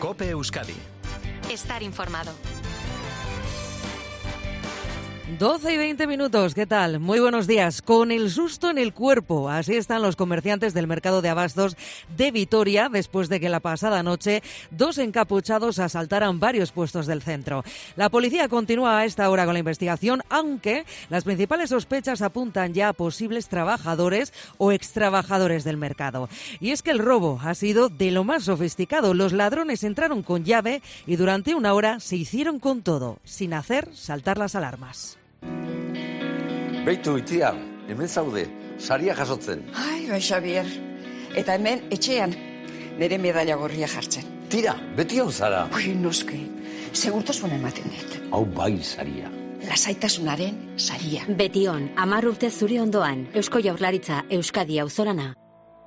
COPE Euskadi. Estar informado. 12:20, ¿qué tal? Muy buenos días. Con el susto en el cuerpo, así están los comerciantes del mercado de abastos de Vitoria después de que la pasada noche 2 encapuchados asaltaran varios puestos del centro. La policía continúa a esta hora con la investigación, aunque las principales sospechas apuntan ya a posibles trabajadores o extrabajadores del mercado. Y es que el robo ha sido de lo más sofisticado. Los ladrones entraron con llave y durante una hora se hicieron con todo, sin hacer saltar las alarmas. Beitu, itia, hemen zaude, saria jasotzen. Ai, bai, Xabier. Eta hemen, etxean, nire medalla gorria jartzen. Tira, beti hon zara. Ui, noski, segurtasuna ematen dit. Hau bai saria. Lasaitasunaren saria. Betion, 10 urte zuri ondoan, Eusko Jaurlaritza, Euskadi auzolana.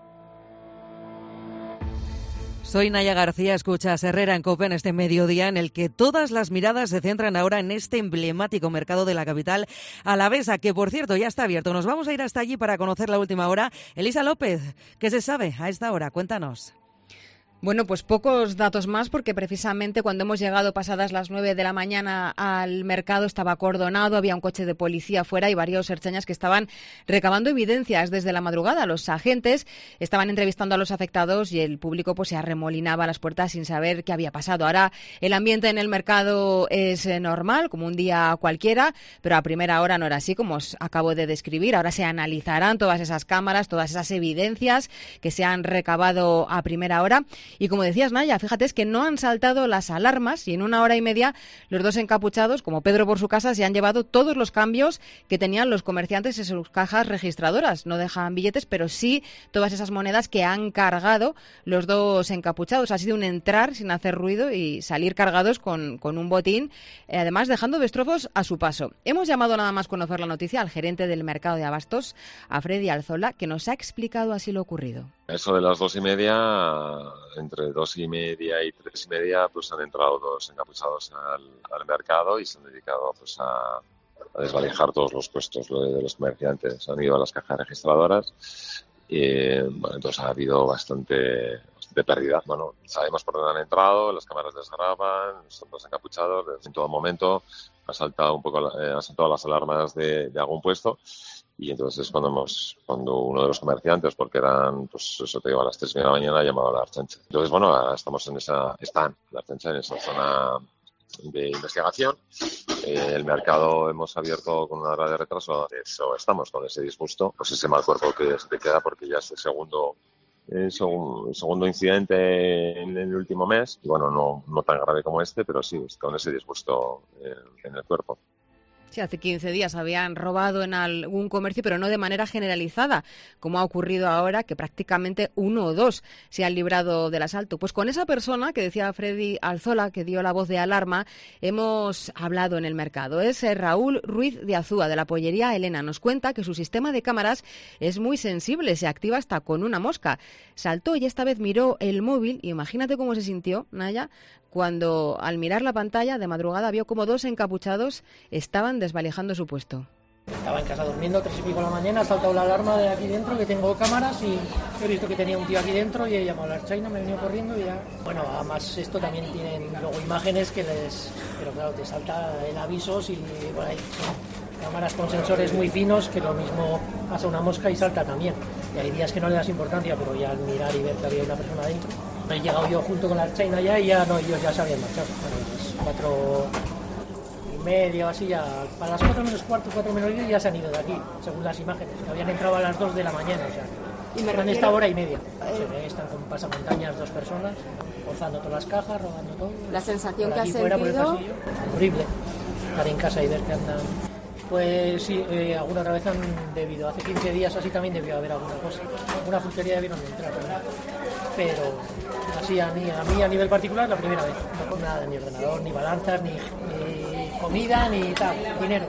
Soy Naya García, escuchas Herrera en COPE en este mediodía en el que todas las miradas se centran ahora en este emblemático mercado de la capital alavesa, que por cierto ya está abierto. Nos vamos a ir hasta allí para conocer la última hora. Elisa López, ¿qué se sabe a esta hora? Cuéntanos. Bueno, pues pocos datos más porque precisamente cuando hemos llegado pasadas las 9 de la mañana al mercado estaba acordonado, había un coche de policía afuera y varios ertzainas que estaban recabando evidencias desde la madrugada. Los agentes estaban entrevistando a los afectados y el público pues se arremolinaba a las puertas sin saber qué había pasado. Ahora el ambiente en el mercado es normal, como un día cualquiera, pero a primera hora no era así, como os acabo de describir. Ahora se analizarán todas esas cámaras, todas esas evidencias que se han recabado a primera hora. Y como decías, Naya, fíjate, es que no han saltado las alarmas y en 1 hora y media los 2 encapuchados, como Pedro por su casa, se han llevado todos los cambios que tenían los comerciantes en sus cajas registradoras. No dejan billetes, pero sí todas esas monedas que han cargado los 2 encapuchados. Ha sido un entrar sin hacer ruido y salir cargados con un botín, además dejando destrozos a su paso. Hemos llamado nada más conocer la noticia al gerente del mercado de abastos, a Freddy Alzola, que nos ha explicado así lo ocurrido. Eso de las 2:30, entre 2:30 y 3:30, pues han entrado 2 encapuchados al mercado y se han dedicado pues a desvalijar todos los puestos de los comerciantes. Han ido a las cajas registradoras y bueno, entonces ha habido bastante pérdida. Bueno, sabemos por dónde han entrado, las cámaras les graban, son 2 encapuchados, en todo momento han saltado las alarmas de algún puesto. Y entonces cuando uno de los comerciantes, porque eran, pues eso te digo, a las 3 de la mañana, ha llamado a la Ertzaintza. Entonces, bueno, ahora están la Ertzaintza en esa zona de investigación. El mercado hemos abierto con 1 hora de retraso, eso estamos con ese disgusto, pues ese mal cuerpo que se te queda porque ya es el segundo incidente en el último mes. Y bueno, no tan grave como este, pero sí, con ese disgusto en el cuerpo. Sí, hace 15 días habían robado en algún comercio, pero no de manera generalizada, como ha ocurrido ahora, que prácticamente 1 o 2 se han librado del asalto. Pues con esa persona que decía Freddy Alzola, que dio la voz de alarma, hemos hablado en el mercado. Es Raúl Ruiz de Azúa, de la pollería Elena. Nos cuenta que su sistema de cámaras es muy sensible, se activa hasta con una mosca. Saltó y esta vez miró el móvil y imagínate cómo se sintió, Naya, cuando al mirar la pantalla de madrugada vio como 2 encapuchados estaban desvalijando su puesto. Estaba en casa durmiendo, 3 y pico de la mañana, ha saltado la alarma de aquí dentro, que tengo cámaras, y he visto que tenía un tío aquí dentro y he llamado a la Ertzaintza, me he venido corriendo y ya... Bueno, además esto también tienen luego imágenes que pero claro, te salta el aviso y por ahí son cámaras con sensores muy finos, que lo mismo pasa una mosca y salta también. Y hay días que no le das importancia, pero ya al mirar y ver que había una persona dentro... He llegado yo junto con la Ertzaintza ya y ya no, ellos ya se habían marchado. Bueno, las 4:30 o así, ya para las 4 menos cuarto, 4 menos 10 ya se han ido de aquí, según las imágenes. Habían entrado a las 2 de la mañana, o sea, han estado 1:30. Se ve, están con pasamontañas 2 personas, forzando todas las cajas, robando todo. La sensación que has fuera, sentido... Horrible, estar en casa y ver que andan... Pues sí, alguna otra vez han debido, hace 15 días así también debió haber alguna cosa. Alguna frutería debieron de entrar, ¿verdad? Pero así a mí a nivel particular la primera vez. No con nada, ni ordenador, ni balanzas, ni comida, ni tal, dinero.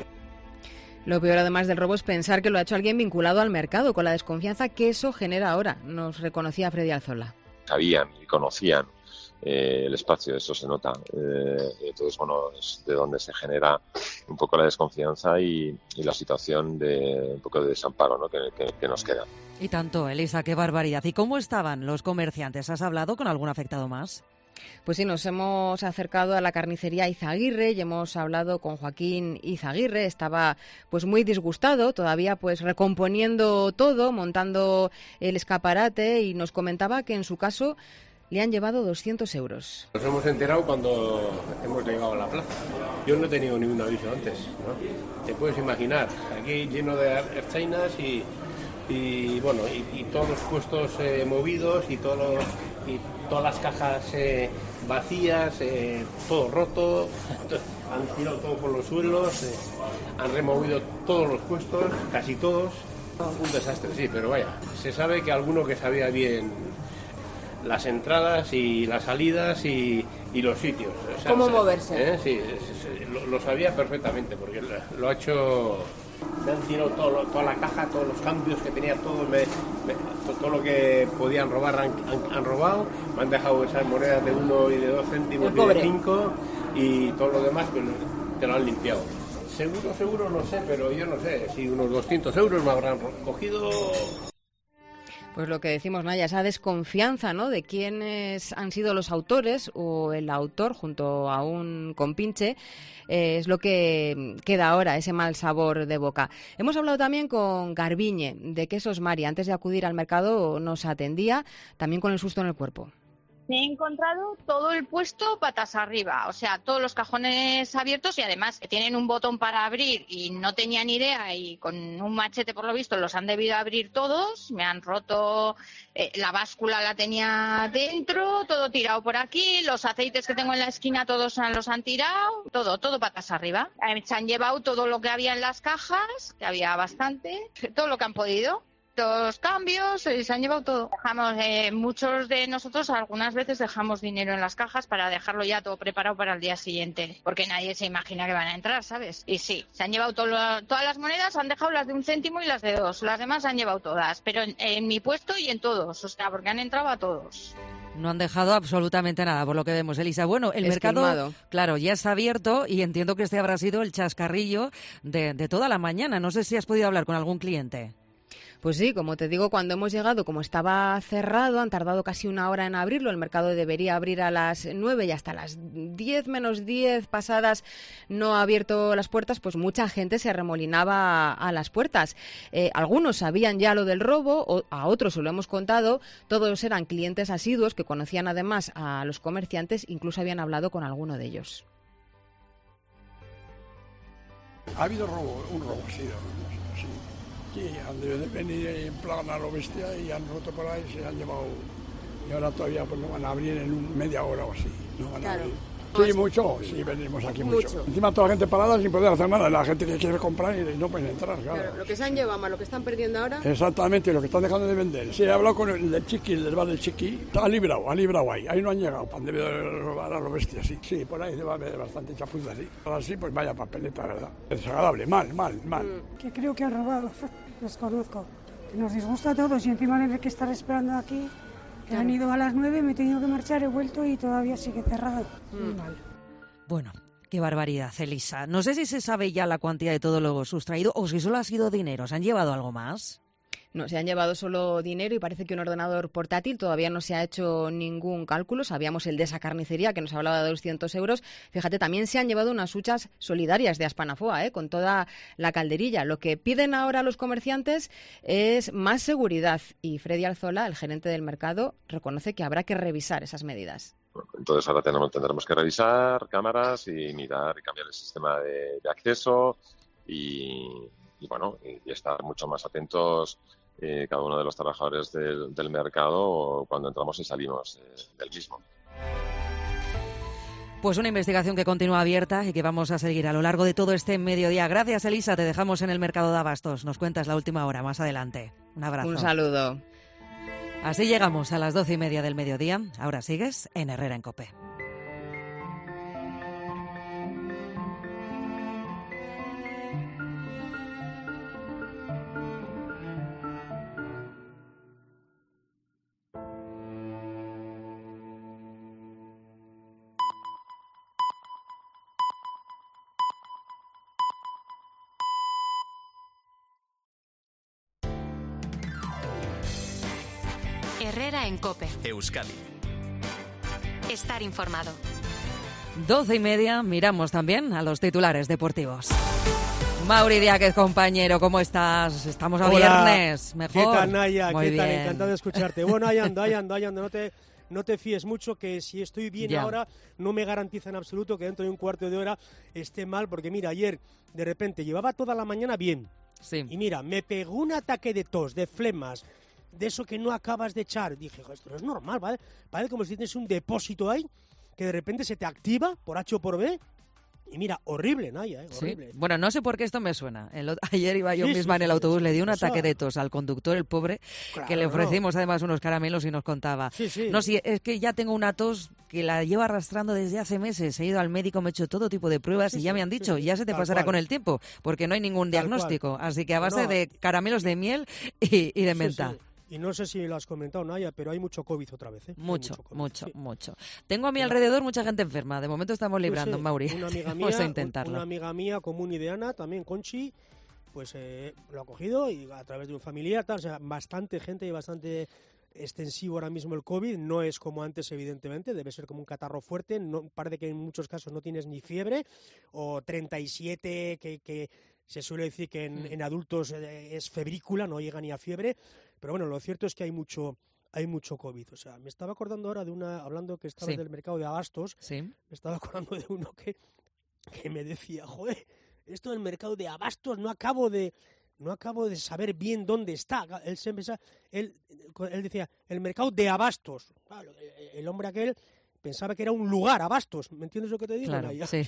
Lo peor, además del robo, es pensar que lo ha hecho alguien vinculado al mercado, con la desconfianza que eso genera ahora, nos reconocía Freddy Alzola. Sabían y conocían el espacio, eso se nota. Entonces, bueno, es de donde se genera un poco la desconfianza y la situación de un poco de desamparo, ¿no? que nos queda. Y tanto, Elisa, qué barbaridad. ¿Y cómo estaban los comerciantes? ¿Has hablado con algún afectado más? Pues sí, nos hemos acercado a la carnicería Izaguirre y hemos hablado con Joaquín Izaguirre. Estaba pues muy disgustado, todavía pues recomponiendo todo, montando el escaparate, y nos comentaba que en su caso le han llevado 200 euros. Nos hemos enterado cuando hemos llegado a la plaza. Yo no he tenido ningún aviso antes, ¿no? Te puedes imaginar, aquí lleno de ertzainas y todos los puestos movidos y todas las cajas vacías, todo roto, han tirado todo por los suelos, han removido todos los puestos, casi todos. Un desastre, sí, pero vaya, se sabe que alguno que sabía bien las entradas y las salidas y los sitios. O sea, ¿cómo moverse? Sí, lo sabía perfectamente, porque lo ha hecho. Me han tirado toda la caja, todos los cambios que tenía, todo lo que podían robar han robado. Me han dejado esas monedas de 1 y de 2 céntimos y de 5, y todo lo demás pues te lo han limpiado. Seguro no sé, pero yo no sé, si unos 200 euros me habrán cogido. Pues lo que decimos, Naya, esa desconfianza, ¿no?, de quiénes han sido los autores o el autor junto a un compinche, es lo que queda ahora, ese mal sabor de boca. Hemos hablado también con Garbiñe, de Quesos Mari. Antes de acudir al mercado nos atendía, también con el susto en el cuerpo. Me he encontrado todo el puesto patas arriba, o sea, todos los cajones abiertos, y además que tienen un botón para abrir y no tenía ni idea, y con un machete por lo visto los han debido abrir todos. Me han roto, la báscula la tenía dentro, todo tirado por aquí, los aceites que tengo en la esquina todos los han tirado, todo patas arriba. Se han llevado todo lo que había en las cajas, que había bastante, todo lo que han podido. Los cambios, se han llevado todo. Dejamos, muchos de nosotros algunas veces dejamos dinero en las cajas para dejarlo ya todo preparado para el día siguiente, porque nadie se imagina que van a entrar, ¿sabes? Y sí, se han llevado todas las monedas, han dejado las de 1 céntimo y las de 2, las demás se han llevado todas, pero en mi puesto y en todos, o sea, porque han entrado a todos. No han dejado absolutamente nada, por lo que vemos, Elisa. Bueno, el mercado, claro, ya está abierto, y entiendo que este habrá sido el chascarrillo de toda la mañana. No sé si has podido hablar con algún cliente. Pues sí, como te digo, cuando hemos llegado, como estaba cerrado, han tardado casi 1 hora en abrirlo. El mercado debería abrir a las 9 y hasta las 10 menos 10 pasadas no ha abierto las puertas, pues mucha gente se arremolinaba a las puertas. Algunos sabían ya lo del robo, a otros se lo hemos contado. Todos eran clientes asiduos que conocían además a los comerciantes, incluso habían hablado con alguno de ellos. Ha habido un robo, sí. Sí, han debido de venir en plan a lo bestia y han roto por ahí, se han llevado, y ahora todavía pues no van a abrir en media hora o así. No van a abrir. Sí, mucho, sí, venimos aquí mucho. Encima toda la gente parada sin poder hacer nada, la gente que quiere comprar y no pueden entrar, claro. Lo que se han llevado más, lo que están perdiendo ahora. Exactamente, lo que están dejando de vender. Sí, he hablado con el del Chiqui, el del bar del Chiqui, ha librado ahí no han llegado, han debido de robar a lo bestia, sí. Sí, por ahí debe haber bastante chapuza, sí. Ahora sí, pues vaya papeleta, ¿verdad? Desagradable, mal. Que creo que han robado, desconozco. Que nos disgusta a todos y encima de que estar esperando aquí, que han ido a las 9, me he tenido que marchar, he vuelto y todavía sigue cerrado. Muy mal. Bueno, qué barbaridad, Elisa. No sé si se sabe ya la cuantía de todo lo sustraído o si solo ha sido dinero. ¿Se han llevado algo más? No, se han llevado solo dinero y parece que un ordenador portátil. Todavía no se ha hecho ningún cálculo. Sabíamos el de esa carnicería que nos hablaba de 200 euros. Fíjate, también se han llevado unas huchas solidarias de Aspanafoa, con toda la calderilla. Lo que piden ahora los comerciantes es más seguridad. Y Freddy Alzola, el gerente del mercado, reconoce que habrá que revisar esas medidas. Entonces ahora tendremos que revisar cámaras y mirar y cambiar el sistema de acceso y estar mucho más atentos cada uno de los trabajadores del mercado cuando entramos y salimos del mismo. Pues una investigación que continúa abierta y que vamos a seguir a lo largo de todo este mediodía. Gracias, Elisa. Te dejamos en el mercado de Abastos. Nos cuentas la última hora más adelante. Un abrazo. Un saludo. Así llegamos a las 12:30 del mediodía. Ahora sigues en Herrera en COPE. Herrera en COPE. Euskadi. estar informado. 12:30, miramos también a los titulares deportivos. Mauri Díaz, compañero, ¿cómo estás? Estamos a viernes, mejor. ¿Qué tal, Naya? Muy ¿Qué tal? bien. Encantado de escucharte. Bueno, ahí ando. No te fíes mucho, que si estoy bien ahora no me garantiza en absoluto que dentro de un cuarto de hora esté mal, porque mira, ayer de repente llevaba toda la mañana bien. Sí. Y mira, me pegó un ataque de tos, de flemas, de eso que no acabas de echar. Dije, esto no es normal, ¿vale? Parece como si tienes un depósito ahí que de repente se te activa por H o por B. Y mira, horrible, Naya, horrible. Sí. Bueno, no sé por qué esto me suena. Ayer iba yo misma en el autobús, le di un ataque de tos al conductor, el pobre, que le ofrecimos además unos caramelos y nos contaba. No, sí, es que ya tengo una tos que la llevo arrastrando desde hace meses. He ido al médico, me he hecho todo tipo de pruebas y ya me han dicho, ya se te pasará con el tiempo, porque no hay ningún diagnóstico. Así que a base de caramelos de miel y de menta. Y no sé si lo has comentado, Naya, pero hay mucho COVID otra vez. Mucho. Tengo a mi alrededor mucha gente enferma. De momento estamos librando, Mauri. Una amiga mía, Vamos a intentarlo. Una amiga mía común y de Ana, también Conchi, pues lo ha cogido y a través de un familiar, tal, o sea, bastante gente y bastante extensivo ahora mismo el COVID. No es como antes, evidentemente, debe ser como un catarro fuerte. No, parece que en muchos casos no tienes ni fiebre, o 37, que se suele decir que en adultos es febrícula, no llega ni a fiebre. Pero bueno, lo cierto es que hay mucho COVID. O sea, me estaba acordando ahora hablando que estaba del mercado de abastos, me estaba acordando de uno que me decía, joder, esto del mercado de abastos no acabo de saber bien dónde está. Él decía, el mercado de abastos. Claro, el hombre aquel pensaba que era un lugar, abastos. ¿Me entiendes lo que te digo? Claro, sí.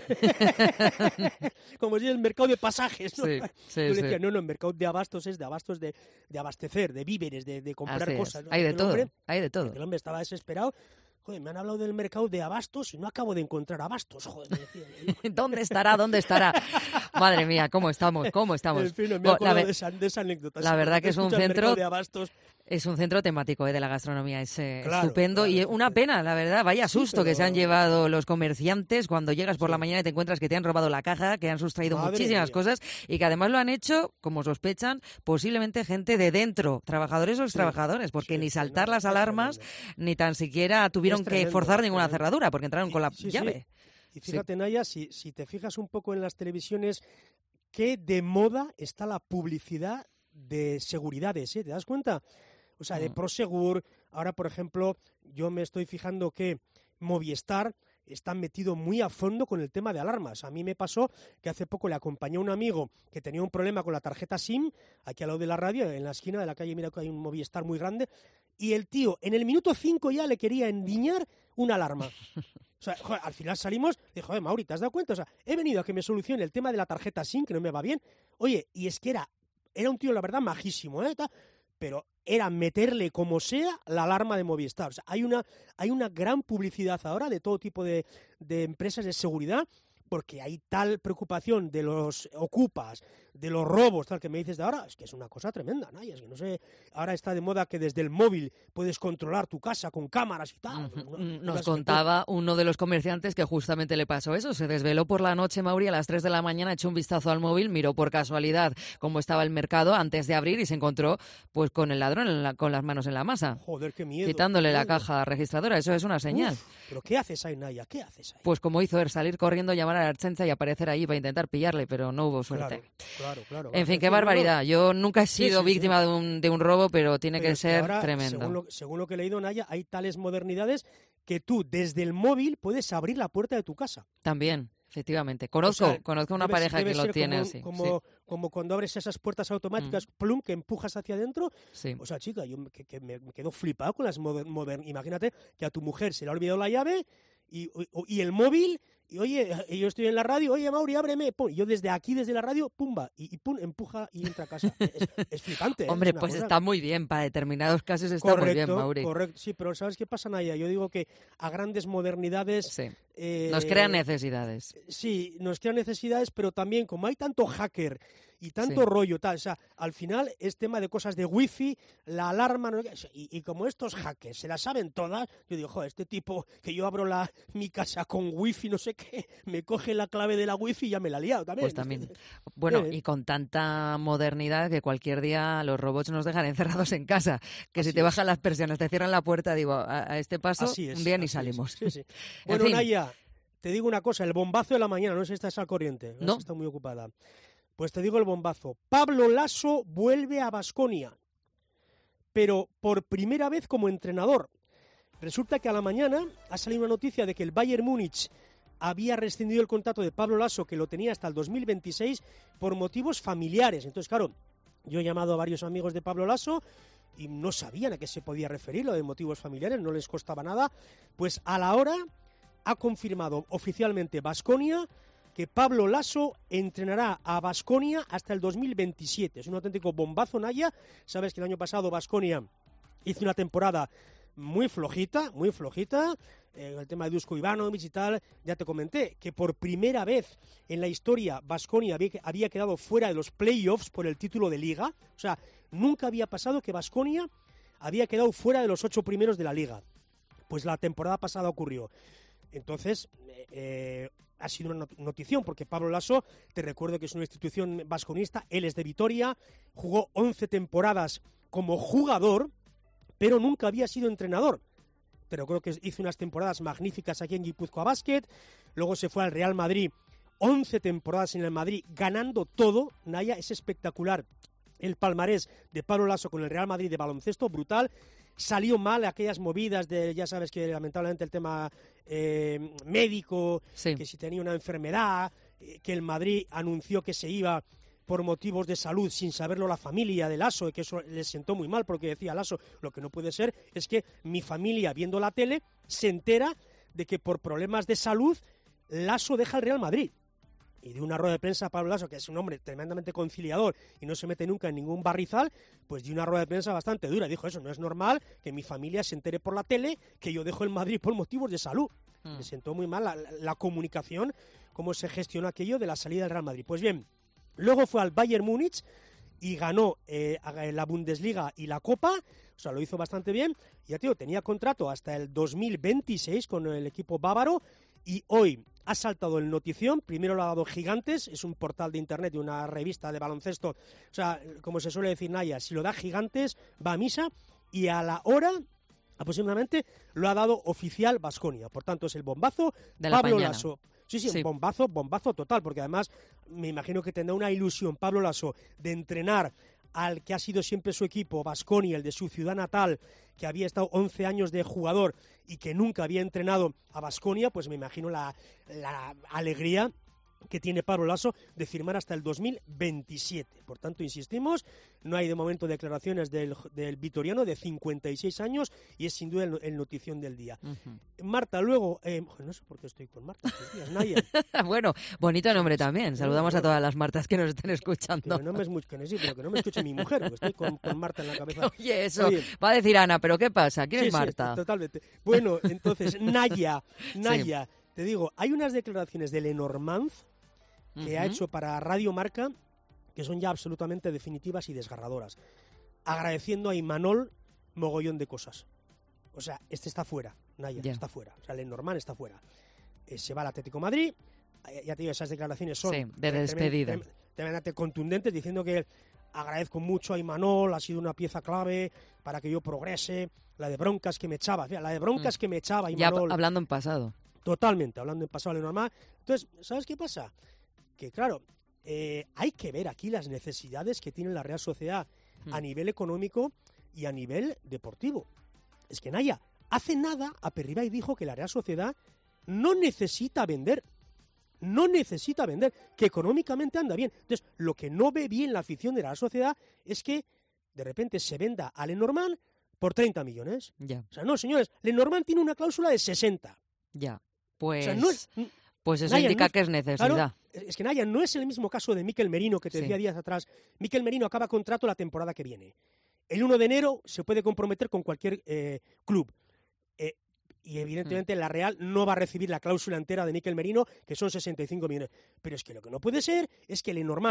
Como si el mercado de pasajes, ¿no? Sí, Yo le decía, no, el mercado de abastos es de abastecer, de víveres, de comprar cosas. Hay de todo, hay de todo. El hombre estaba desesperado. Joder, me han hablado del mercado de abastos y no acabo de encontrar abastos, joder. Me decía. ¿Dónde estará? Madre mía, ¿cómo estamos? En fin, me acuerdo de esa anécdota. La verdad que es un centro de abastos. Es un centro temático de la gastronomía, es claro, estupendo y una pena, la verdad, vaya susto que se han llevado los comerciantes cuando llegas por la mañana y te encuentras que te han robado la caja, que han sustraído muchísimas cosas y que además lo han hecho, como sospechan, posiblemente gente de dentro, trabajadores o extrabajadores, porque ni saltar las alarmas ni tan siquiera tuvieron que forzar ninguna cerradura porque entraron con la llave. Y fíjate, Naya, si te fijas un poco en las televisiones, qué de moda está la publicidad de seguridades, ¿eh? ¿Te das cuenta? O sea, de Prosegur. Ahora, por ejemplo, yo me estoy fijando que Movistar está metido muy a fondo con el tema de alarmas. A mí me pasó que hace poco le acompañé a un amigo que tenía un problema con la tarjeta SIM, aquí al lado de la radio, en la esquina de la calle, mira que hay un Movistar muy grande, y el tío en el minuto 5 ya le quería endiñar una alarma. O sea, joder, al final salimos, dijo, joder, Mauri, ¿te has dado cuenta? O sea, he venido a que me solucione el tema de la tarjeta SIM, que no me va bien. Oye, y es que era un tío, la verdad, majísimo, ¿eh? Pero era meterle como sea la alarma de Movistar. O sea, hay una gran publicidad ahora de todo tipo de empresas de seguridad, porque hay tal preocupación de los ocupas, de los robos, tal que me dices de ahora, es que es una cosa tremenda, ¿no? Y es que no sé, ahora está de moda que desde el móvil puedes controlar tu casa con cámaras y tal. Nos contaba uno de los comerciantes que justamente le pasó eso, se desveló por la noche, Mauri, a las 3 de la mañana, echó un vistazo al móvil, miró por casualidad cómo estaba el mercado antes de abrir y se encontró pues con el ladrón con las manos en la masa. Joder, qué miedo. Quitándole la caja registradora, eso es una señal. ¿Pero qué haces ahí, Naya? ¿Qué haces ahí? Pues como hizo él, salir corriendo, llamar a la Ertzaintza y aparecer ahí para intentar pillarle, pero no hubo suerte. Claro. En fin, qué barbaridad. Yo nunca he sido víctima de un robo, pero tiene que ser tremendo. Según lo que he leído, Naya, hay tales modernidades que tú desde el móvil puedes abrir la puerta de tu casa. También, efectivamente. Conozco una pareja que lo tiene así. Como cuando abres esas puertas automáticas, plum, que empujas hacia adentro. Sí. O sea, chica, yo que me quedo flipado con las imagínate que a tu mujer se le ha olvidado la llave y el móvil. Y oye, yo estoy en la radio, oye, Mauri, ábreme. Pum, y yo desde aquí, desde la radio, pumba, y pum, empuja y entra a casa. Es flipante. Hombre, pues cosa. Está muy bien, para determinados casos está muy bien, Mauri. Correcto, sí, pero ¿sabes qué pasa, Naya? Yo digo que a grandes modernidades... nos crean necesidades. Sí, nos crean necesidades, pero también, como hay tanto hacker y tanto rollo, tal. O sea, al final es tema de cosas de wifi, la alarma, y como estos hackers se la saben todas, yo digo, joder, este tipo que yo abro mi casa con wifi, no sé qué, me coge la clave de la wifi y ya me la ha liado también. Pues también. Bueno, y con tanta modernidad que cualquier día los robots nos dejan encerrados en casa, que si te bajan las persianas, te cierran la puerta, digo, a este paso, un día ni salimos. Sí, sí. Bueno, Naya, te digo una cosa, el bombazo de la mañana, no sé si estás al corriente, no está muy ocupada. Pues te digo el bombazo. Pablo Laso vuelve a Baskonia, pero por primera vez como entrenador. Resulta que a la mañana ha salido una noticia de que el Bayern Múnich había rescindido el contrato de Pablo Laso, que lo tenía hasta el 2026, por motivos familiares. Entonces, claro, yo he llamado a varios amigos de Pablo Laso y no sabían a qué se podía referir lo de motivos familiares, no les costaba nada. Pues a la hora ha confirmado oficialmente Baskonia que Pablo Laso entrenará a Baskonia hasta el 2027. Es un auténtico bombazo, Naya. Sabes que el año pasado Baskonia hizo una temporada muy flojita, el tema de Dusko Ivanovic y tal, ya te comenté, que por primera vez en la historia Baskonia había quedado fuera de los playoffs por el título de Liga. O sea, nunca había pasado que Baskonia había quedado fuera de los 8 primeros de la Liga. Pues la temporada pasada ocurrió. Entonces, ha sido una notición, porque Pablo Laso, te recuerdo que es una institución vasconista, él es de Vitoria, jugó 11 temporadas como jugador, pero nunca había sido entrenador. Te recuerdo que hizo unas temporadas magníficas aquí en Guipúzcoa Basket, luego se fue al Real Madrid, 11 temporadas en el Madrid, ganando todo. Naya, es espectacular el palmarés de Pablo Laso con el Real Madrid de baloncesto, brutal. Salió mal aquellas movidas de, ya sabes que lamentablemente el tema médico, que si tenía una enfermedad, que el Madrid anunció que se iba por motivos de salud sin saberlo la familia de Laso, y que eso le sentó muy mal, porque decía Laso, lo que no puede ser es que mi familia viendo la tele se entera de que por problemas de salud Laso deja el Real Madrid. Y de una rueda de prensa a Pablo Laso, que es un hombre tremendamente conciliador y no se mete nunca en ningún barrizal, pues dio una rueda de prensa bastante dura. Dijo, eso no es normal que mi familia se entere por la tele que yo dejo el Madrid por motivos de salud. Me sentó muy mal la comunicación, cómo se gestionó aquello de la salida del Real Madrid. Pues bien, luego fue al Bayern Múnich y ganó la Bundesliga y la Copa, o sea, lo hizo bastante bien. Ya te digo, tenía contrato hasta el 2026 con el equipo bávaro y hoy ha saltado el notición. Primero lo ha dado Gigantes, es un portal de internet y una revista de baloncesto. O sea, como se suele decir, Naya, si lo da Gigantes, va a misa, y a la hora aproximadamente lo ha dado oficial Baskonia. Por tanto, es el bombazo de Pablo Laso. Sí, un bombazo total, porque además me imagino que tendrá una ilusión Pablo Laso de entrenar al que ha sido siempre su equipo, Baskonia, el de su ciudad natal, que había estado 11 años de jugador y que nunca había entrenado a Baskonia. Pues me imagino la alegría que tiene Pablo Laso de firmar hasta el 2027. Por tanto, insistimos, no hay de momento declaraciones del vitoriano de 56 años y es sin duda el notición del día. Marta, luego, no sé por qué estoy con Marta estos días, Naya. Bueno, bonito nombre también. Saludamos a todas las Martas que nos estén escuchando. Que no me escuche mi mujer, porque estoy con Marta en la cabeza. Oye, eso va a decir Ana, pero ¿qué pasa? ¿Quién es Marta? Sí, totalmente. Bueno, entonces, Naya, te digo, hay unas declaraciones de Lenormand que ha hecho para Radio Marca que son ya absolutamente definitivas y desgarradoras, agradeciendo a Imanol mogollón de cosas. O sea, este está fuera, Naya, está fuera. O sea, Lenormand está fuera. Se va al Atlético de Madrid. Ya te digo, esas declaraciones son de despedida. Tremendamente contundentes, diciendo que agradezco mucho a Imanol, ha sido una pieza clave para que yo progrese. La de broncas que me echaba, Imanol. Ya hablando en pasado. Totalmente, hablando en pasado, Lenormand. Entonces, ¿sabes qué pasa? Que claro, hay que ver aquí las necesidades que tiene la Real Sociedad a nivel económico y a nivel deportivo. Es que Naya, hace nada Aperribay dijo que la Real Sociedad no necesita vender, que económicamente anda bien. Entonces, lo que no ve bien la afición de la Real Sociedad es que de repente se venda a Lenormand por 30 millones. Ya. O sea, no, señores, Lenormand tiene una cláusula de 60. Ya, pues... O sea, no es... Pues eso Naya, indica que es necesidad. Claro, es que Naya, no es el mismo caso de Mikel Merino, que te decía días atrás. Mikel Merino acaba contrato la temporada que viene. El 1 de enero se puede comprometer con cualquier club. Y evidentemente la Real no va a recibir la cláusula entera de Mikel Merino, que son 65 millones. Pero es que lo que no puede ser es que Lenormand,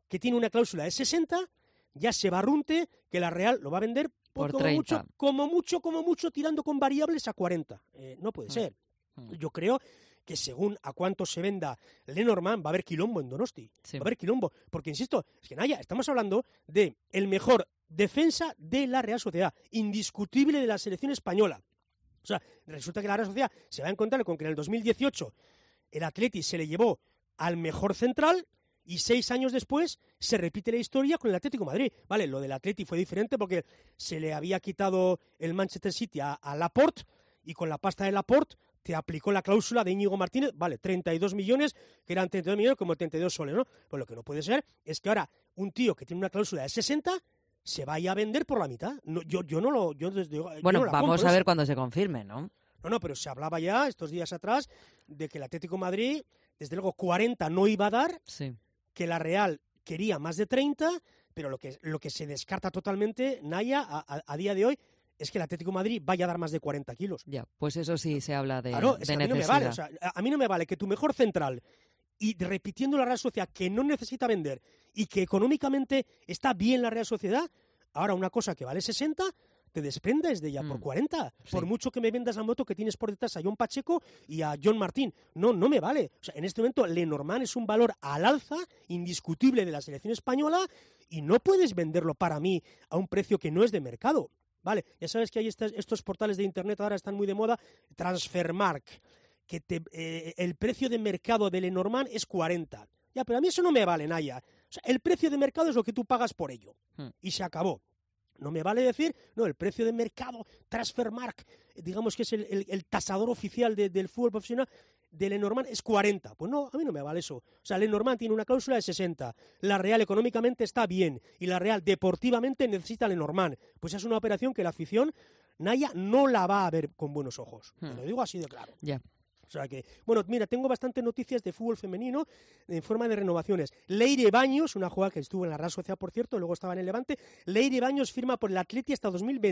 que tiene una cláusula de 60, ya se barrunte que la Real lo va a vender por como 30. Como mucho, tirando con variables a 40. No puede ser. Yo creo que según a cuánto se venda Lenormand va a haber quilombo en Donosti. Sí. Va a haber quilombo. Porque, insisto, es que Naya, estamos hablando de el mejor defensa de la Real Sociedad, indiscutible de la selección española. O sea, resulta que la Real Sociedad se va a encontrar con que en el 2018 el Atleti se le llevó al mejor central y 6 años después se repite la historia con el Atlético de Madrid. Vale, lo del Atleti fue diferente porque se le había quitado el Manchester City a Laporte y con la pasta de Laporte te aplicó la cláusula de Íñigo Martínez, vale, 32 millones, que eran 32 millones como 32 soles, ¿no? Pues lo que no puede ser es que ahora un tío que tiene una cláusula de 60 se vaya a vender por la mitad. No, yo no lo... Bueno, vamos a ver eso. cuando se confirme, ¿no? No, pero se hablaba ya estos días atrás de que el Atlético de Madrid, desde luego 40 no iba a dar, sí, que la Real quería más de 30, pero lo que se descarta totalmente, Naya, a día de hoy, es que el Atlético de Madrid vaya a dar más de 40 kilos. Ya, pues eso sí se habla de, claro, de a mí no me necesidad. vale, o sea, a mí no me vale que tu mejor central, y repitiendo la Real Sociedad, que no necesita vender y que económicamente está bien la Real Sociedad, ahora una cosa que vale 60, te desprendes de ella por 40. Sí. Por mucho que me vendas la moto que tienes por detrás a John Pacheco y a John Martín. No me vale. O sea, en este momento Lenormand es un valor al alza, indiscutible de la selección española, y no puedes venderlo para mí a un precio que no es de mercado. Vale, ya sabes que hay estos portales de internet ahora están muy de moda, Transfermarkt, que el precio de mercado de Lenormand es 40. Ya, pero a mí eso no me vale, Naya. O sea, el precio de mercado es lo que tú pagas por ello. Y se acabó. No me vale decir, no, el precio de mercado, Transfermarkt, digamos que es el tasador oficial del fútbol profesional, de Lenormand es 40. Pues no, a mí no me vale eso. O sea, Lenormand tiene una cláusula de 60. La Real económicamente está bien y la Real deportivamente necesita a Lenormand. Pues es una operación que la afición, Naya, no la va a ver con buenos ojos. Te lo digo así de claro. Ya. O sea que, bueno, mira, tengo bastantes noticias de fútbol femenino en forma de renovaciones. Leire Baños, una jugadora que estuvo en la Real Sociedad, por cierto, luego estaba en el Levante. Leire Baños firma por el Atleti hasta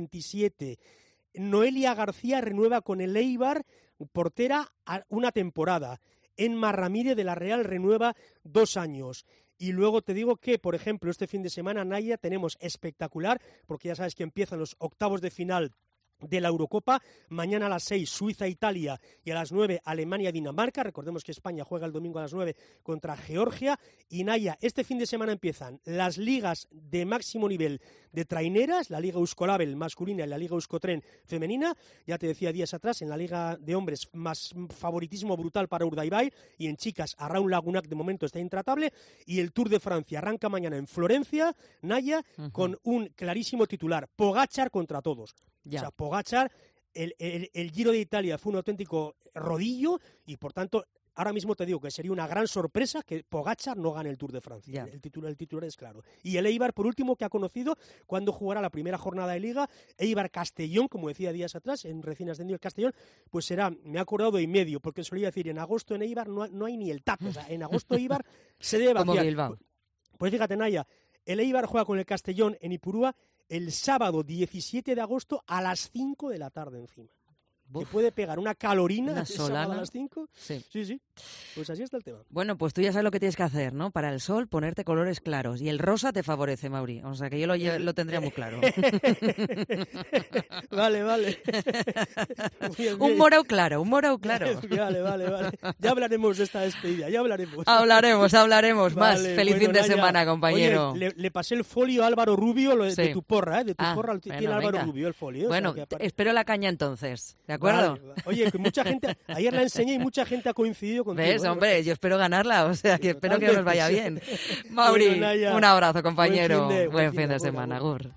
2027. Noelia García renueva con el Eibar, portera, una temporada. Enma Ramírez de la Real renueva 2 años. Y luego te digo que, por ejemplo, este fin de semana, Naya, tenemos espectacular, porque ya sabes que empiezan los octavos de final de la Eurocopa. Mañana a las 6 Suiza-Italia y a las 9 Alemania-Dinamarca. Recordemos que España juega el domingo a las 9 contra Georgia. Y Naya, este fin de semana empiezan las ligas de máximo nivel de traineras, la Liga Euskolabel masculina y la Liga Euskotren femenina. Ya te decía días atrás, en la Liga de hombres más favoritismo brutal para Urdaibai, y en chicas Arraun Lagunac de momento está intratable, y el Tour de Francia arranca mañana en Florencia, Naya, con un clarísimo titular: Pogačar contra todos. Ya. O sea, Pogačar, el Giro de Italia fue un auténtico rodillo y, por tanto, ahora mismo te digo que sería una gran sorpresa que Pogačar no gane el Tour de Francia. El titular es claro. Y el Eibar, por último, que ha conocido cuándo jugará la primera jornada de Liga, Eibar-Castellón, como decía días atrás, en recién ascendido el Castellón, pues será, me he acordado de medio, porque solía decir, en agosto en Eibar no hay ni el tapo. O sea, en agosto Eibar se debe vaciar. Como Bilbao. Pues fíjate, Naya, el Eibar juega con el Castellón en Ipurúa el sábado 17 de agosto a las 5 de la tarde encima. Que puede pegar una calorina una el sábado a las 5. Sí. Sí. Pues así está el tema. Bueno, pues tú ya sabes lo que tienes que hacer, ¿no? Para el sol, ponerte colores claros. Y el rosa te favorece, Mauri. O sea, que yo lo tendría muy claro. Vale. Un morado claro. Vale. Ya hablaremos de esta despedida, Hablaremos más. Vale, Feliz fin de semana, compañero. Oye, le pasé el folio a Álvaro Rubio, de tu porra, de tu porra tiene Álvaro Rubio el folio. Bueno, espero la caña entonces, ¿de acuerdo? Vale. Oye, que mucha gente, ayer la enseñé y mucha gente ha coincidido contigo. ¿Ves, hombre? Yo espero ganarla, o sea, que espero que nos vaya bien. Mauri, un abrazo, compañero. Buen fin de semana, Gur.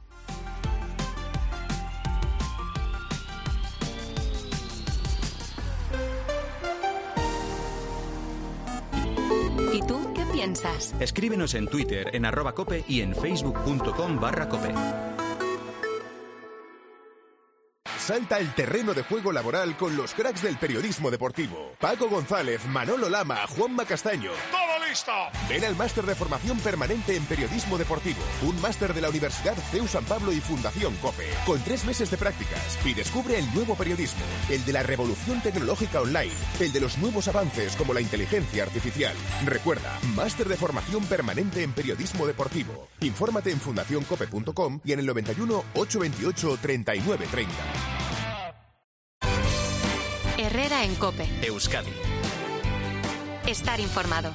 ¿Y tú qué piensas? Escríbenos en Twitter, en @cope y en facebook.com/cope. Salta al terreno de juego laboral con los cracks del periodismo deportivo. Paco González, Manolo Lama, Juanma Castaño. ¡Todo listo! Ven al máster de formación permanente en periodismo deportivo. Un máster de la Universidad CEU San Pablo y Fundación COPE. Con 3 meses de prácticas. Y descubre el nuevo periodismo. El de la revolución tecnológica online. El de los nuevos avances como la inteligencia artificial. Recuerda, máster de formación permanente en periodismo deportivo. Infórmate en fundacioncope.com y en el 91 828 3930. Herrera en COPE. Euskadi. Estar informado.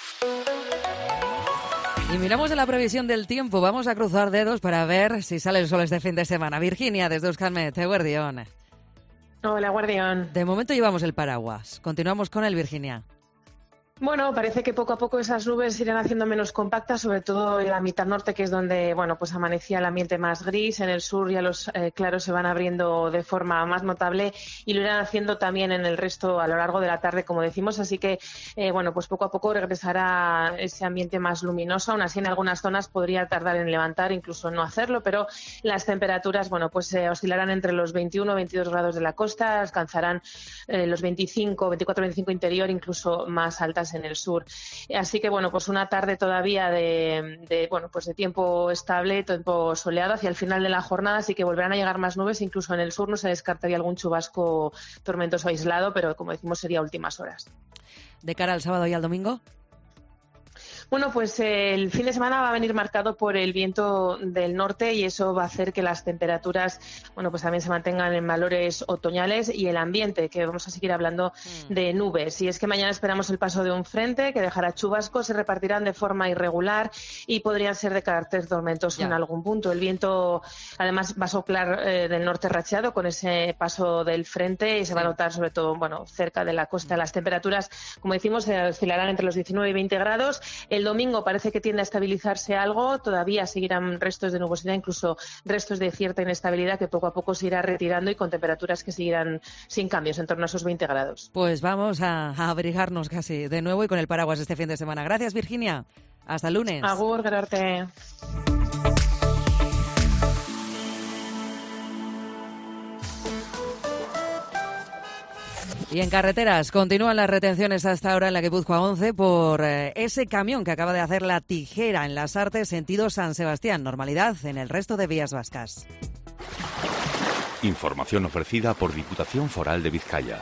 Y miramos en la previsión del tiempo. Vamos a cruzar dedos para ver si sale el sol este fin de semana. Virginia, desde Euskalmet, Eguerdión. Hola, Guardián. De momento llevamos el paraguas. Continuamos con el Virginia. Bueno, parece que poco a poco esas nubes irán haciendo menos compactas, sobre todo en la mitad norte, que es donde, bueno, pues amanecía el ambiente más gris. En el sur ya los claros se van abriendo de forma más notable y lo irán haciendo también en el resto a lo largo de la tarde, como decimos. Así que, bueno, pues poco a poco regresará ese ambiente más luminoso. Aún así, en algunas zonas podría tardar en levantar, incluso no hacerlo, pero las temperaturas, bueno, pues oscilarán entre los 21 o 22 grados de la costa, alcanzarán los 24, 25 interior, incluso más altas en el sur. Así que, bueno, pues una tarde todavía de tiempo estable, tiempo soleado hacia el final de la jornada, así que volverán a llegar más nubes, incluso en el sur no se descartaría algún chubasco tormentoso aislado, pero como decimos sería a últimas horas. ¿De cara al sábado y al domingo? Bueno, pues el fin de semana va a venir marcado por el viento del norte y eso va a hacer que las temperaturas, bueno, pues también se mantengan en valores otoñales y el ambiente, que vamos a seguir hablando de nubes. Y es que mañana esperamos el paso de un frente que dejará chubascos, se repartirán de forma irregular y podrían ser de carácter tormentoso en algún punto. El viento, además, va a soplar del norte racheado con ese paso del frente y se va a notar sobre todo, bueno, cerca de la costa. Las temperaturas, como decimos, se oscilarán entre los 19 y 20 grados. El domingo parece que tiende a estabilizarse algo, todavía seguirán restos de nubosidad, incluso restos de cierta inestabilidad que poco a poco se irá retirando y con temperaturas que seguirán sin cambios, en torno a esos 20 grados. Pues vamos a abrigarnos casi de nuevo y con el paraguas este fin de semana. Gracias, Virginia. Hasta el lunes. Agur, Gerarte. Y en carreteras continúan las retenciones hasta ahora en la Guipúzcoa 11 por ese camión que acaba de hacer la tijera en Las Artes, sentido San Sebastián. Normalidad en el resto de vías vascas. Información ofrecida por Diputación Foral de Vizcaya.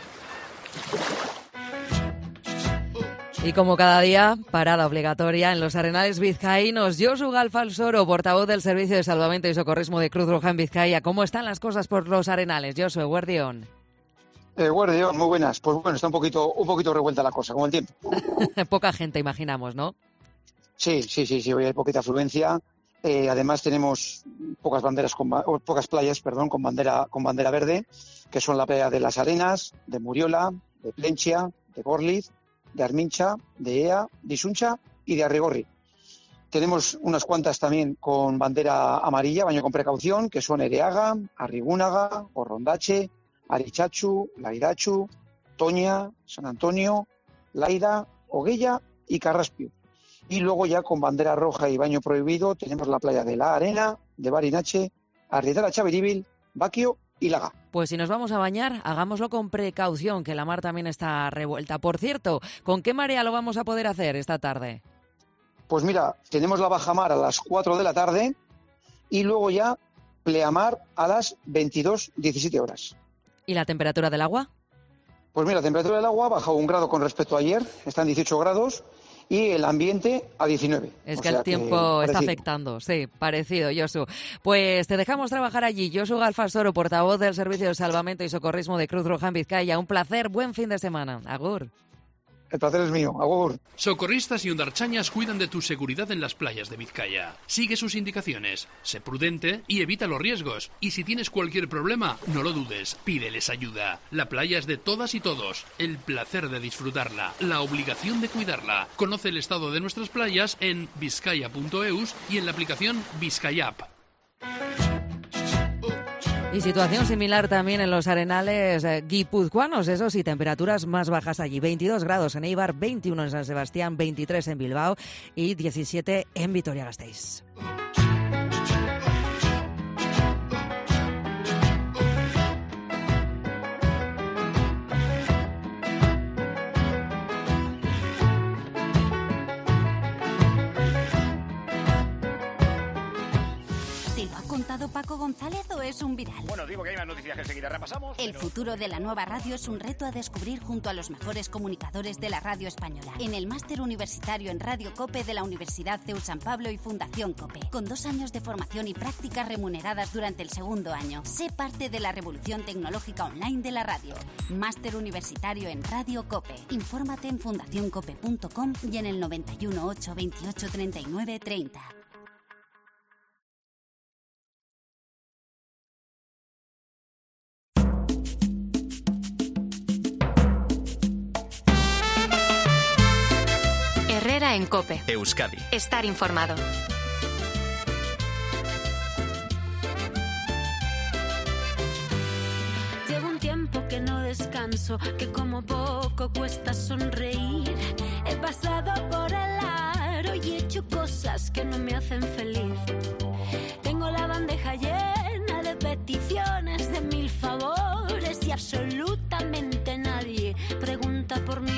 Y como cada día, parada obligatoria en los Arenales vizcaínos. Josu Galfalsoro, portavoz del Servicio de Salvamento y Socorrismo de Cruz Roja en Vizcaya. ¿Cómo están las cosas por los Arenales? Josu, Eguerdión. Guardián, muy buenas. Pues bueno, está un poquito revuelta la cosa, como el tiempo. Poca gente, imaginamos, ¿no? Sí, hoy hay poquita afluencia. Además tenemos pocas playas, con bandera verde, que son la playa de Las Arenas, de Muriola, de Plentzia, de Gorliz, de Armincha, de Ea, de Isuncha y de Arrigorri. Tenemos unas cuantas también con bandera amarilla, baño con precaución, que son Ereaga, Arrigúnaga, Orrondache, Arichachu, Lairachu, Toña, San Antonio, Laida, Oguella y Carraspio. Y luego ya con bandera roja y baño prohibido tenemos la playa de La Arena, de Barinache, Arrietara Chaviribil, Baquio y Laga. Pues si nos vamos a bañar, hagámoslo con precaución, que la mar también está revuelta. Por cierto, ¿con qué marea lo vamos a poder hacer esta tarde? Pues mira, tenemos la bajamar a las 4 de la tarde y luego ya pleamar a las 22:17 horas. ¿Y la temperatura del agua? Pues mira, la temperatura del agua ha bajado 1 grado con respecto a ayer, está en 18 grados y el ambiente a 19. Es que el tiempo está afectando, sí, parecido, Josu. Pues te dejamos trabajar allí. Josu Galfasoro, portavoz del Servicio de Salvamento y Socorrismo de Cruz Roja en Vizcaya. Un placer, buen fin de semana. Agur. El placer es mío. Agur. Socorristas y hondarchañas cuidan de tu seguridad en las playas de Vizcaya. Sigue sus indicaciones, sé prudente y evita los riesgos. Y si tienes cualquier problema, no lo dudes, pídeles ayuda. La playa es de todas y todos. El placer de disfrutarla, la obligación de cuidarla. Conoce el estado de nuestras playas en vizcaya.eus y en la aplicación Vizcayap. Y situación similar también en los arenales guipuzcoanos, eso sí, temperaturas más bajas allí. 22 grados en Eibar, 21 en San Sebastián, 23 en Bilbao y 17 en Vitoria-Gasteiz. es un viral. Bueno, digo que hay más noticias que enseguida repasamos. El futuro de la nueva radio es un reto a descubrir junto a los mejores comunicadores de la radio española. En el máster universitario en Radio COPE de la Universidad CEU San Pablo y Fundación COPE. Con 2 años de formación y prácticas remuneradas durante el segundo año. Sé parte de la revolución tecnológica online de la radio. Máster universitario en Radio COPE. Infórmate en fundacioncope.com y en el 91 8 28 39 30. Herrera en COPE. Euskadi. Estar informado. Llevo un tiempo que no descanso, que como poco cuesta sonreír. He pasado por el aro y he hecho cosas que no me hacen feliz. Tengo la bandeja llena de peticiones, de 1000 favores y absolutamente nadie pregunta por mí.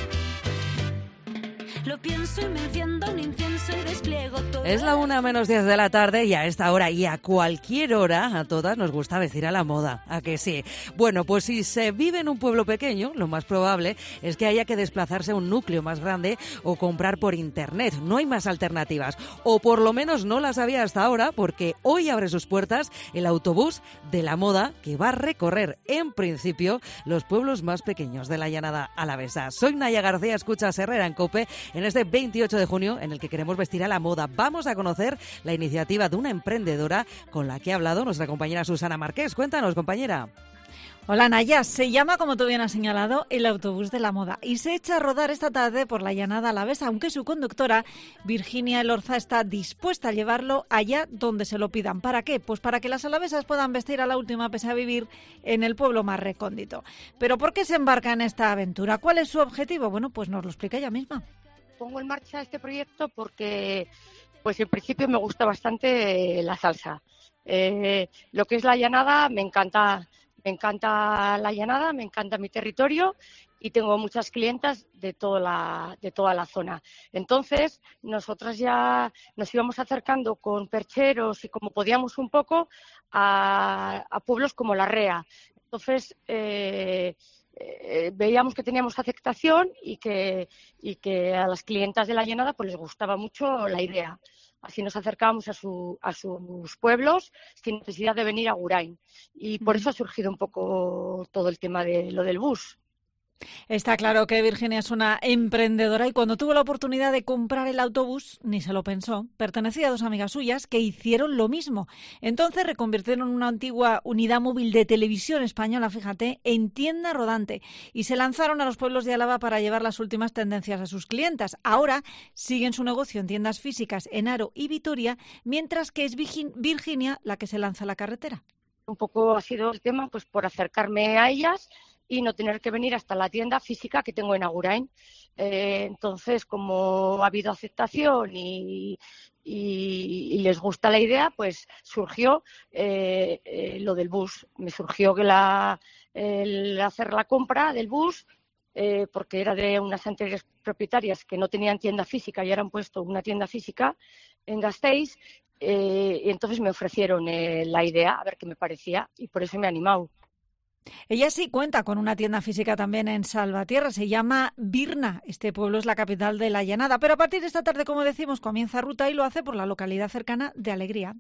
Lo pienso y me enciendo un incienso y despliego todo. Es la 1:10 de la tarde y a esta hora y a cualquier hora a todas nos gusta vestir a la moda, ¿a que sí? Bueno, pues si se vive en un pueblo pequeño, lo más probable es que haya que desplazarse a un núcleo más grande o comprar por internet. No hay más alternativas, o por lo menos no las había hasta ahora, porque hoy abre sus puertas el autobús de la moda que va a recorrer, en principio, los pueblos más pequeños de la llanada alavesa. Soy Naya García, escuchas Herrera en COPE, en este 28 de junio en el que queremos vestir a la moda. Vamos a conocer la iniciativa de una emprendedora con la que ha hablado nuestra compañera Susana Marqués. Cuéntanos, compañera. Hola Naya, se llama, como tú bien has señalado, el autobús de la moda y se echa a rodar esta tarde por la llanada alavesa, aunque su conductora, Virginia Elorza, está dispuesta a llevarlo allá donde se lo pidan. ¿Para qué? Pues para que las alavesas puedan vestir a la última pese a vivir en el pueblo más recóndito. ¿Pero por qué se embarca en esta aventura? ¿Cuál es su objetivo? Bueno, pues nos lo explica ella misma. Pongo en marcha este proyecto porque, pues en principio me gusta bastante la salsa. Lo que es la llanada, me encanta la llanada, me encanta mi territorio y tengo muchas clientas de toda la zona. Entonces, nosotras ya nos íbamos acercando con percheros y como podíamos un poco a pueblos como La Rea. Entonces, veíamos que teníamos aceptación y que a las clientas de la llanada pues les gustaba mucho la idea. Así nos acercábamos a sus pueblos sin necesidad de venir a Agurain. Y por eso ha surgido un poco todo el tema de lo del bus. Está claro que Virginia es una emprendedora y cuando tuvo la oportunidad de comprar el autobús, ni se lo pensó. Pertenecía a 2 amigas suyas que hicieron lo mismo. Entonces reconvirtieron una antigua unidad móvil de televisión española, fíjate, en tienda rodante y se lanzaron a los pueblos de Álava para llevar las últimas tendencias a sus clientas. Ahora siguen su negocio en tiendas físicas en Haro y Vitoria, mientras que es Virginia la que se lanza a la carretera. Un poco ha sido el tema pues por acercarme a ellas y no tener que venir hasta la tienda física que tengo en Agurain. Entonces, como ha habido aceptación y les gusta la idea, pues surgió lo del bus. Me surgió que el hacer la compra del bus, porque era de unas anteriores propietarias que no tenían tienda física y ahora han puesto una tienda física en Gasteiz, y entonces me ofrecieron la idea, a ver qué me parecía, y por eso me he animado. Ella sí cuenta con una tienda física también en Salvatierra, se llama Virna. Este pueblo es la capital de la llanada, pero a partir de esta tarde, como decimos, comienza ruta y lo hace por la localidad cercana de Alegría.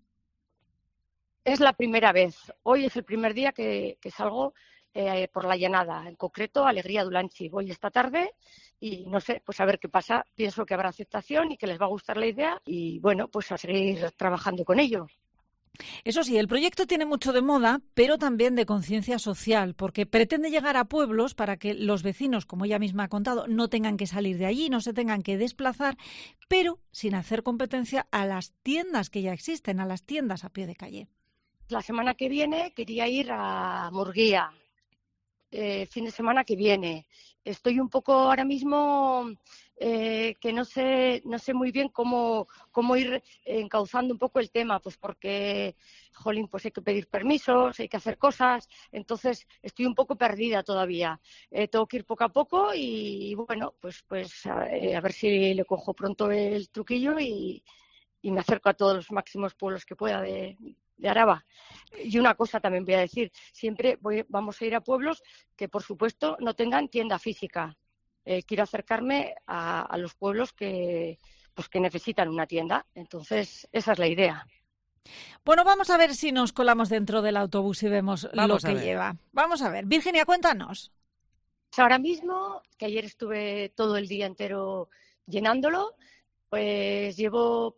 Es la primera vez. Hoy es el primer día que salgo por la llanada, en concreto Alegría Dulanchi. Voy esta tarde y no sé, pues a ver qué pasa. Pienso que habrá aceptación y que les va a gustar la idea y bueno, pues a seguir trabajando con ello. Eso sí, el proyecto tiene mucho de moda, pero también de conciencia social, porque pretende llegar a pueblos para que los vecinos, como ella misma ha contado, no tengan que salir de allí, no se tengan que desplazar, pero sin hacer competencia a las tiendas que ya existen, a las tiendas a pie de calle. La semana que viene quería ir a Murguía, fin de semana que viene. Estoy un poco ahora mismo que no sé muy bien cómo ir encauzando un poco el tema, pues porque, jolín, pues hay que pedir permisos, hay que hacer cosas, entonces estoy un poco perdida todavía. Tengo que ir poco a poco y bueno, pues a ver si le cojo pronto el truquillo y me acerco a todos los máximos pueblos que pueda de de Araba. Y una cosa también voy a decir, siempre vamos a ir a pueblos que, por supuesto, no tengan tienda física. Quiero acercarme a los pueblos que necesitan una tienda. Entonces, esa es la idea. Bueno, vamos a ver si nos colamos dentro del autobús y vemos lo que lleva. Vamos a ver. Virginia, cuéntanos. Ahora mismo, que ayer estuve todo el día entero llenándolo, pues llevo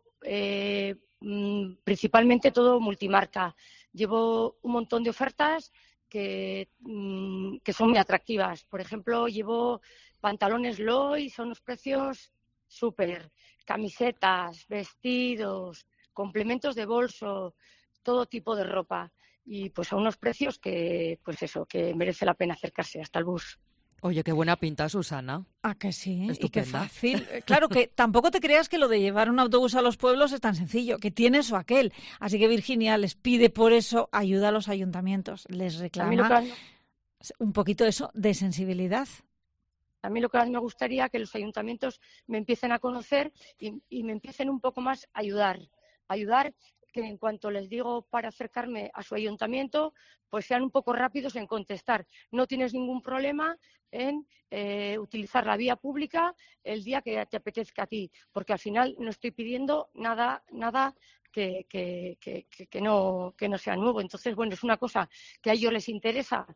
principalmente todo multimarca. Llevo un montón de ofertas que son muy atractivas. Por ejemplo, llevo pantalones Lois a unos precios súper, camisetas, vestidos, complementos de bolso, todo tipo de ropa. Y pues a unos precios que merece la pena acercarse hasta el bus. Oye, qué buena pinta, Susana. ¿Ah, que sí? Estupenda. Y qué fácil. Claro que tampoco te creas que lo de llevar un autobús a los pueblos es tan sencillo, que tiene eso aquel. Así que Virginia les pide por eso ayuda a los ayuntamientos. Les reclama un poquito eso de sensibilidad. A mí lo que más me gustaría que los ayuntamientos me empiecen a conocer y me empiecen un poco más a ayudar. Que en cuanto les digo para acercarme a su ayuntamiento, pues sean un poco rápidos en contestar. No tienes ningún problema en utilizar la vía pública el día que te apetezca a ti, porque al final no estoy pidiendo nada que no sea nuevo. Entonces, bueno, es una cosa que a ellos les interesa,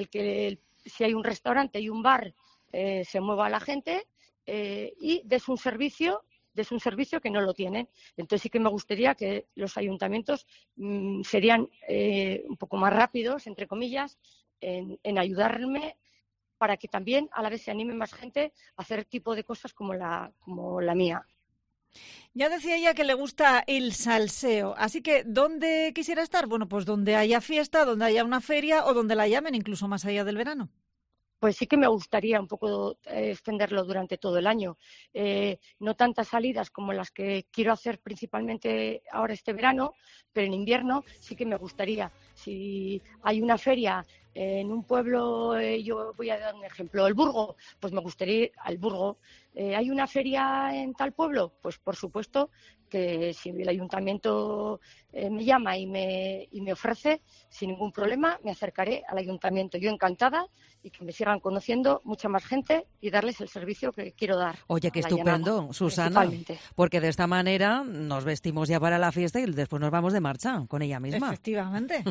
si hay un restaurante y un bar, se mueva la gente y des un servicio que no lo tienen. Entonces sí que me gustaría que los ayuntamientos serían un poco más rápidos, entre comillas, en ayudarme para que también a la vez se anime más gente a hacer tipo de cosas como la mía. Ya decía ella que le gusta el salseo, así que ¿dónde quisiera estar? Bueno, pues donde haya fiesta, donde haya una feria o donde la llamen, incluso más allá del verano. Pues sí que me gustaría un poco extenderlo durante todo el año. No tantas salidas como las que quiero hacer principalmente ahora este verano, pero en invierno sí que me gustaría. Si hay una feria en un pueblo, yo voy a dar un ejemplo, el Burgo, pues me gustaría ir al Burgo. ¿Hay una feria en tal pueblo? Pues por supuesto que si el ayuntamiento me llama y me ofrece, sin ningún problema, me acercaré al ayuntamiento. Yo encantada y que me sigan conociendo mucha más gente y darles el servicio que quiero dar. Oye, qué estupendo, Susana, porque de esta manera nos vestimos ya para la fiesta y después nos vamos de marcha con ella misma. Efectivamente.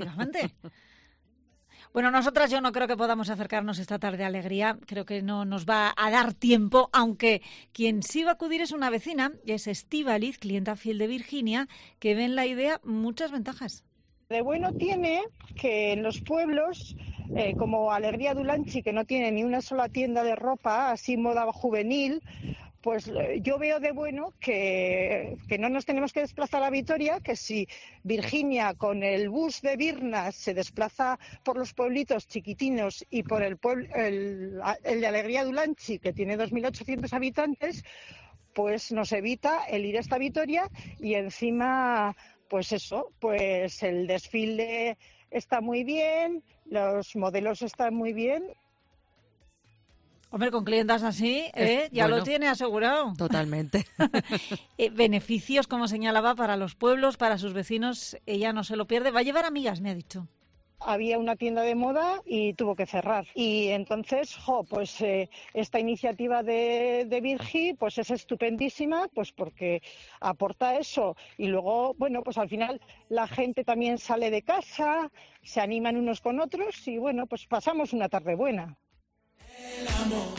Bueno, nosotras yo no creo que podamos acercarnos esta tarde a Alegría, creo que no nos va a dar tiempo, aunque quien sí va a acudir es una vecina, es Estíbaliz, clienta fiel de Virginia, que ve en la idea muchas ventajas. De bueno tiene que en los pueblos, como Alegría Dulanchi, que no tiene ni una sola tienda de ropa, así moda juvenil, pues yo veo de bueno que no nos tenemos que desplazar a Vitoria, que si Virginia con el bus de Birnas se desplaza por los pueblitos chiquitinos y por el de Alegría Dulanchi, que tiene 2.800 habitantes, pues nos evita el ir hasta Vitoria y encima, pues eso, pues el desfile está muy bien, los modelos están muy bien. Hombre, con clientas así, ya bueno, lo tiene asegurado. Totalmente. Beneficios, como señalaba, para los pueblos, para sus vecinos, ella no se lo pierde. Va a llevar amigas, me ha dicho. Había una tienda de moda y tuvo que cerrar. Y entonces, pues esta iniciativa de Virgi, pues es estupendísima, pues porque aporta eso. Y luego, bueno, pues al final la gente también sale de casa, se animan unos con otros y bueno, pues pasamos una tarde buena. El amor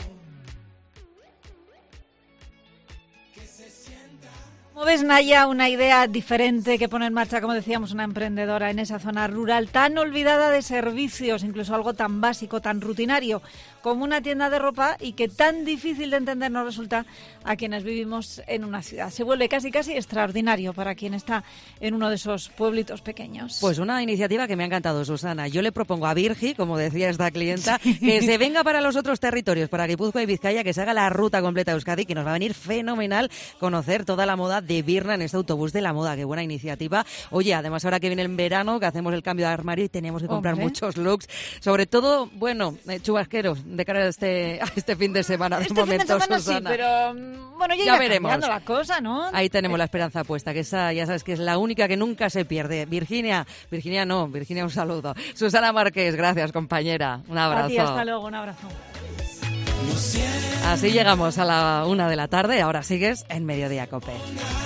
que se sienta. Como ves, Naya, una idea diferente que pone en marcha, como decíamos, una emprendedora en esa zona rural tan olvidada de servicios, incluso algo tan básico, tan rutinario como una tienda de ropa y que tan difícil de entender nos resulta a quienes vivimos en una ciudad. Se vuelve casi extraordinario para quien está en uno de esos pueblitos pequeños. Pues una iniciativa que me ha encantado, Susana. Yo le propongo a Virgi, como decía esta clienta, que se venga para los otros territorios, para Guipúzcoa y Vizcaya, que se haga la ruta completa de Euskadi, que nos va a venir fenomenal conocer toda la moda de Virna en este autobús de la moda. Qué buena iniciativa. Oye, además ahora que viene el verano, que hacemos el cambio de armario y tenemos que comprar muchos looks. Sobre todo, bueno, chubasqueros de cara a este fin de semana. De momento, fin de semana Susana. sí, pero bueno, ya veremos. Cambiando la cosa, ¿no? Ahí tenemos la esperanza puesta, que esa ya sabes que es la única que nunca se pierde. Virginia, un saludo. Susana Márquez, gracias, compañera. Un abrazo. A ti, hasta luego, un abrazo. Así llegamos a la 1 de la tarde. Ahora sigues en Mediodía COPE.